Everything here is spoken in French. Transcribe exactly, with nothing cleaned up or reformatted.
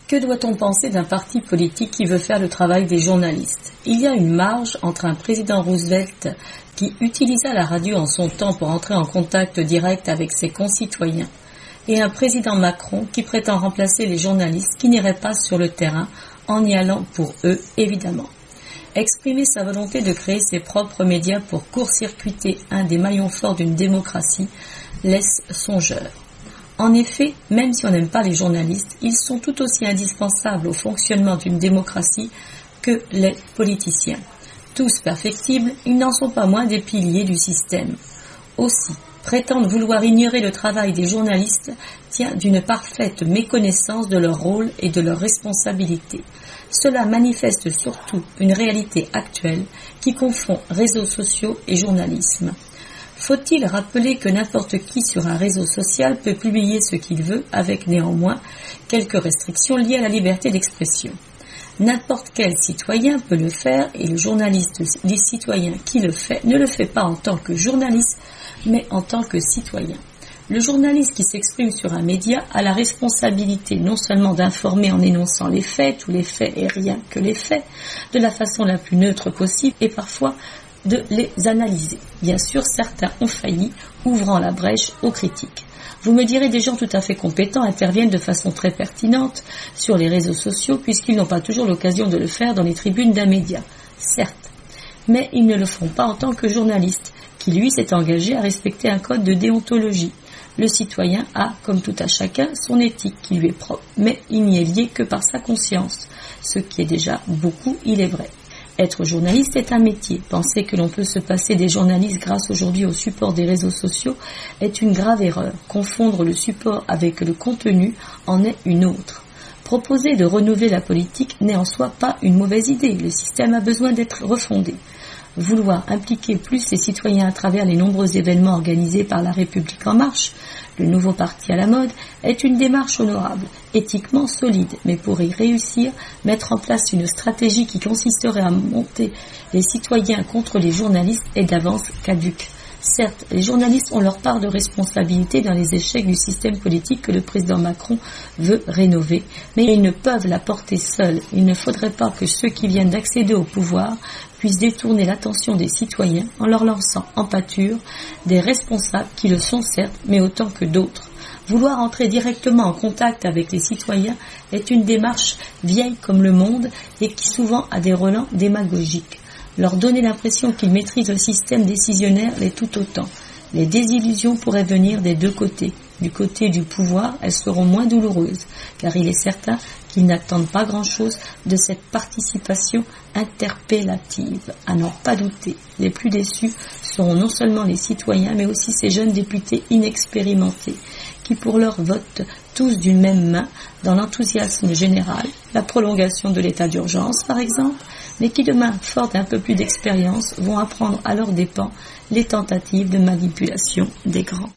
Que doit-on penser d'un parti politique qui veut faire le travail des journalistes? Il y a une marge entre un président Roosevelt qui utilisa la radio en son temps pour entrer en contact direct avec ses concitoyens et un président Macron qui prétend remplacer les journalistes qui n'iraient pas sur le terrain en y allant pour eux, évidemment. Exprimer sa volonté de créer ses propres médias pour court-circuiter un des maillons forts d'une démocratie laisse songeur. En effet, même si on n'aime pas les journalistes, ils sont tout aussi indispensables au fonctionnement d'une démocratie que les politiciens. Tous perfectibles, ils n'en sont pas moins des piliers du système. Aussi, prétendre vouloir ignorer le travail des journalistes tient d'une parfaite méconnaissance de leur rôle et de leurs responsabilités. Cela manifeste surtout une réalité actuelle qui confond réseaux sociaux et journalisme. Faut-il rappeler que n'importe qui sur un réseau social peut publier ce qu'il veut, avec néanmoins quelques restrictions liées à la liberté d'expression. N'importe quel citoyen peut le faire et le journaliste des citoyens qui le fait ne le fait pas en tant que journaliste, mais en tant que citoyen. Le journaliste qui s'exprime sur un média a la responsabilité non seulement d'informer en énonçant les faits, tous les faits et rien que les faits, de la façon la plus neutre possible et parfois de les analyser. Bien sûr, certains ont failli, ouvrant la brèche aux critiques. Vous me direz, des gens tout à fait compétents interviennent de façon très pertinente sur les réseaux sociaux puisqu'ils n'ont pas toujours l'occasion de le faire dans les tribunes d'un média. Certes, mais ils ne le font pas en tant que journaliste, qui lui s'est engagé à respecter un code de déontologie. Le citoyen a, comme tout à chacun, son éthique qui lui est propre, mais il n'y est lié que par sa conscience, ce qui est déjà beaucoup, il est vrai. Être journaliste est un métier. Penser que l'on peut se passer des journalistes grâce aujourd'hui au support des réseaux sociaux est une grave erreur. Confondre le support avec le contenu en est une autre. Proposer de renouveler la politique n'est en soi pas une mauvaise idée. Le système a besoin d'être refondé. Vouloir impliquer plus les citoyens à travers les nombreux événements organisés par La République En Marche, le nouveau parti à la mode, est une démarche honorable, éthiquement solide, mais pour y réussir, mettre en place une stratégie qui consisterait à monter les citoyens contre les journalistes est d'avance caduque. Certes, les journalistes ont leur part de responsabilité dans les échecs du système politique que le président Macron veut rénover, mais ils ne peuvent la porter seuls. Il ne faudrait pas que ceux qui viennent d'accéder au pouvoir puissent détourner l'attention des citoyens en leur lançant en pâture des responsables qui le sont certes, mais autant que d'autres. Vouloir entrer directement en contact avec les citoyens est une démarche vieille comme le monde et qui souvent a des relents démagogiques. Leur donner l'impression qu'ils maîtrisent le système décisionnaire l'est tout autant. Les désillusions pourraient venir des deux côtés. Du côté du pouvoir, elles seront moins douloureuses, car il est certain qu'ils n'attendent pas grand-chose de cette participation interpellative. À n'en pas douter, les plus déçus seront non seulement les citoyens, mais aussi ces jeunes députés inexpérimentés, qui pour leur vote tous d'une même main dans l'enthousiasme général, la prolongation de l'état d'urgence par exemple, mais qui demain, fort d'un peu plus d'expérience, vont apprendre à leurs dépens les tentatives de manipulation des grands.